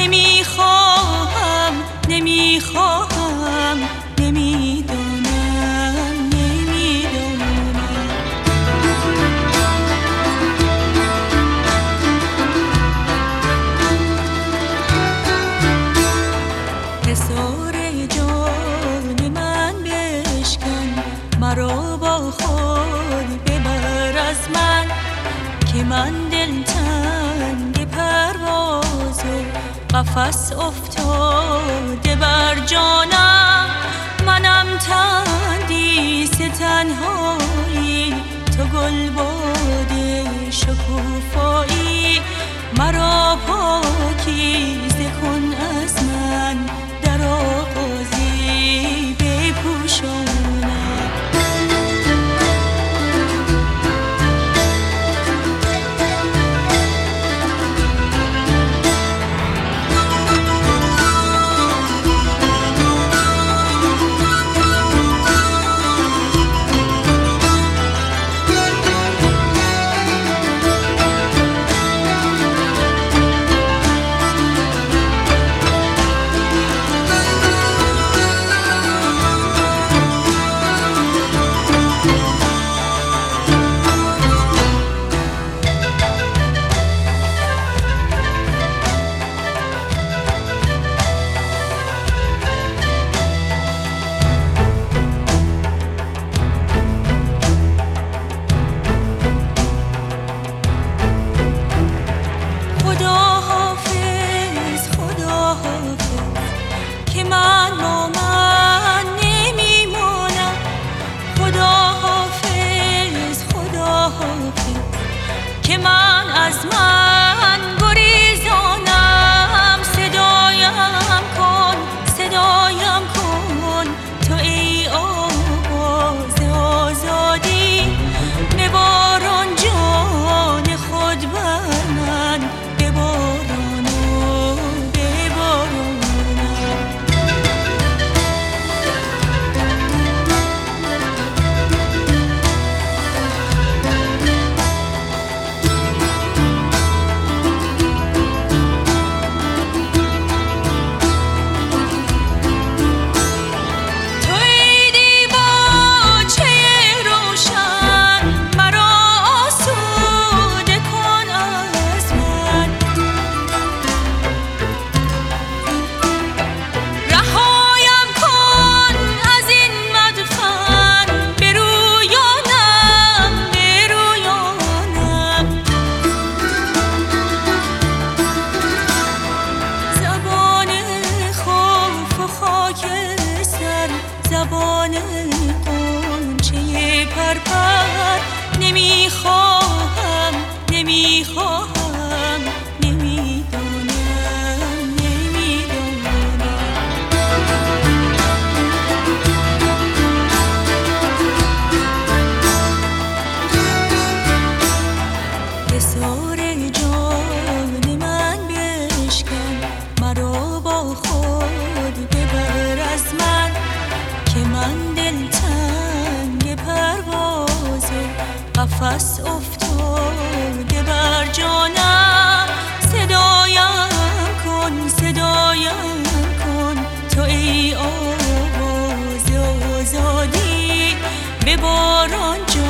نمیخواهم نمیخواهم نمیدونم نمیدونم حصار جان من بشکن مرا با خود ببر از من که من دلتنگ پرواز و قفس افتاده بر جانم منم تندیس تنهایی تو گلباد شکوفایی مرا پاکیزه کن از من در آغازی بپوشانم که من از من گریزانم صدایم کن تو ای آواز آزادی بباران جان خود بر من بباران و ببارانم زبان غنچه پرپر نمیخواهم نمیخواهم نمیدونم نمیدونم حصار جان من بشکن مرا با خود ببر از من که من دلتنگ پرواز و قفس افتاده بر جانم صدایم کن تو ای آواز آزادی بباران